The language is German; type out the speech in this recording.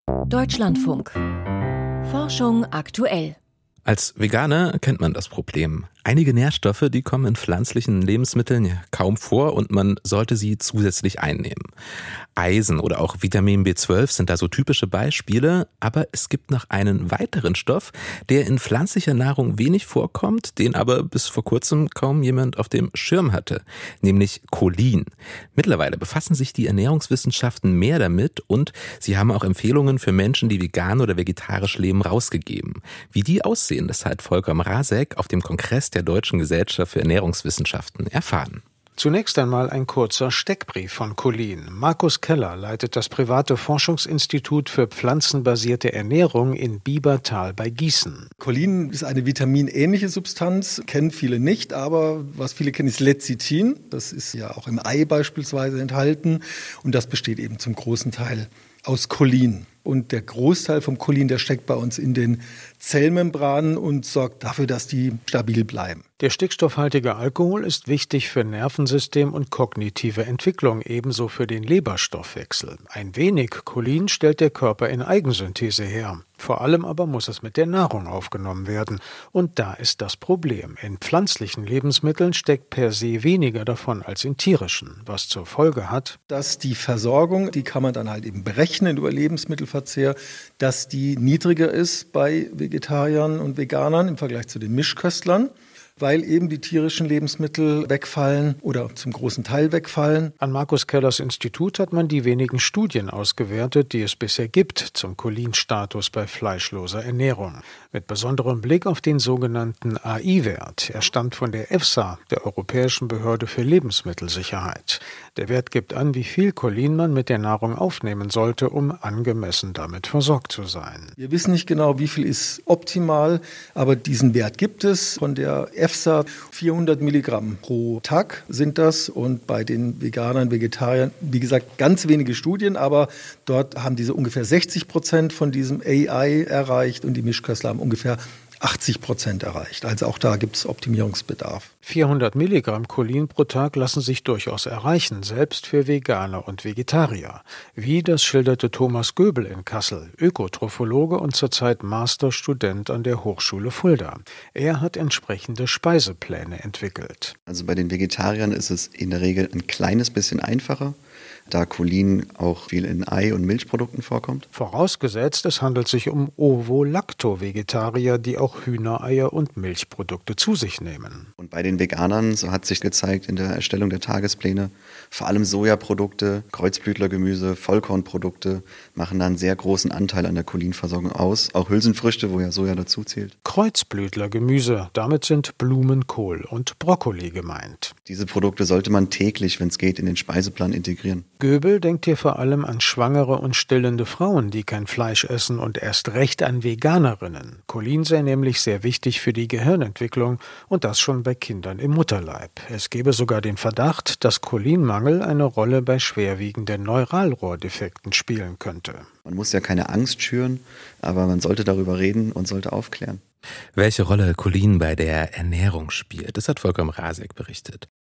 Deutschlandfunk. Forschung aktuell. Als Veganer kennt man das Problem. Einige Nährstoffe, die kommen in pflanzlichen Lebensmitteln ja kaum vor und man sollte sie zusätzlich einnehmen. Eisen oder auch Vitamin B12 sind da so typische Beispiele, aber es gibt noch einen weiteren Stoff, der in pflanzlicher Nahrung wenig vorkommt, den aber bis vor kurzem kaum jemand auf dem Schirm hatte, nämlich Cholin. Mittlerweile befassen sich die Ernährungswissenschaften mehr damit und sie haben auch Empfehlungen für Menschen, die vegan oder vegetarisch leben, rausgegeben. Wie die aussehen, das hat Volker Mrazek auf dem Kongress der Deutschen Gesellschaft für Ernährungswissenschaften erfahren. Zunächst einmal ein kurzer Steckbrief von Cholin. Markus Keller leitet das private Forschungsinstitut für pflanzenbasierte Ernährung in Biebertal bei Gießen. Cholin ist eine vitaminähnliche Substanz, kennen viele nicht, aber was viele kennen ist Lecithin. Das ist ja auch im Ei beispielsweise enthalten und das besteht eben zum großen Teil aus Cholin. Und der Großteil vom Cholin, der steckt bei uns in den Zellmembranen und sorgt dafür, dass die stabil bleiben. Der stickstoffhaltige Alkohol ist wichtig für Nervensystem und kognitive Entwicklung, ebenso für den Leberstoffwechsel. Ein wenig Cholin stellt der Körper in Eigensynthese her. Vor allem aber muss es mit der Nahrung aufgenommen werden. Und da ist das Problem. In pflanzlichen Lebensmitteln steckt per se weniger davon als in tierischen, was zur Folge hat, dass die Versorgung, die kann man dann halt eben berechnen über Lebensmittelverzehr, dass die niedriger ist bei Vegetariern und Veganern im Vergleich zu den Mischköstlern, weil eben die tierischen Lebensmittel wegfallen oder zum großen Teil wegfallen. An Markus Kellers Institut hat man die wenigen Studien ausgewertet, die es bisher gibt zum Cholinstatus bei fleischloser Ernährung. Mit besonderem Blick auf den sogenannten AI-Wert. Er stammt von der EFSA, der Europäischen Behörde für Lebensmittelsicherheit. Der Wert gibt an, wie viel Cholin man mit der Nahrung aufnehmen sollte, um angemessen damit versorgt zu sein. Wir wissen nicht genau, wie viel ist optimal, aber diesen Wert gibt es von der EFSA. 400 Milligramm pro Tag sind das und bei den Veganern, Vegetariern, wie gesagt, ganz wenige Studien, aber dort haben diese ungefähr 60% von diesem AI erreicht und die Mischköstler haben ungefähr 80% erreicht. Also auch da gibt es Optimierungsbedarf. 400 Milligramm Cholin pro Tag lassen sich durchaus erreichen, selbst für Veganer und Vegetarier. Wie, das schilderte Thomas Göbel in Kassel, Ökotrophologe und zurzeit Masterstudent an der Hochschule Fulda. Er hat entsprechende Speisepläne entwickelt. Also bei den Vegetariern ist es in der Regel ein kleines bisschen einfacher, da Cholin auch viel in Ei- und Milchprodukten vorkommt. Vorausgesetzt, es handelt sich um Ovo-Lacto-Vegetarier, die auch Hühnereier und Milchprodukte zu sich nehmen. Und bei den Veganern, so hat sich gezeigt in der Erstellung der Tagespläne, vor allem Sojaprodukte, Kreuzblütlergemüse, Vollkornprodukte machen da einen sehr großen Anteil an der Cholinversorgung aus. Auch Hülsenfrüchte, wo ja Soja dazu zählt. Kreuzblütlergemüse, damit sind Blumenkohl und Brokkoli gemeint. Diese Produkte sollte man täglich, wenn es geht, in den Speiseplan integrieren. Göbel denkt hier vor allem an schwangere und stillende Frauen, die kein Fleisch essen und erst recht an Veganerinnen. Cholin sei nämlich sehr wichtig für die Gehirnentwicklung und das schon bei Kindern im Mutterleib. Es gebe sogar den Verdacht, dass Cholinmangel eine Rolle bei schwerwiegenden Neuralrohrdefekten spielen könnte. Man muss ja keine Angst schüren, aber man sollte darüber reden und sollte aufklären. Welche Rolle Cholin bei der Ernährung spielt, das hat Volker Mrazek berichtet.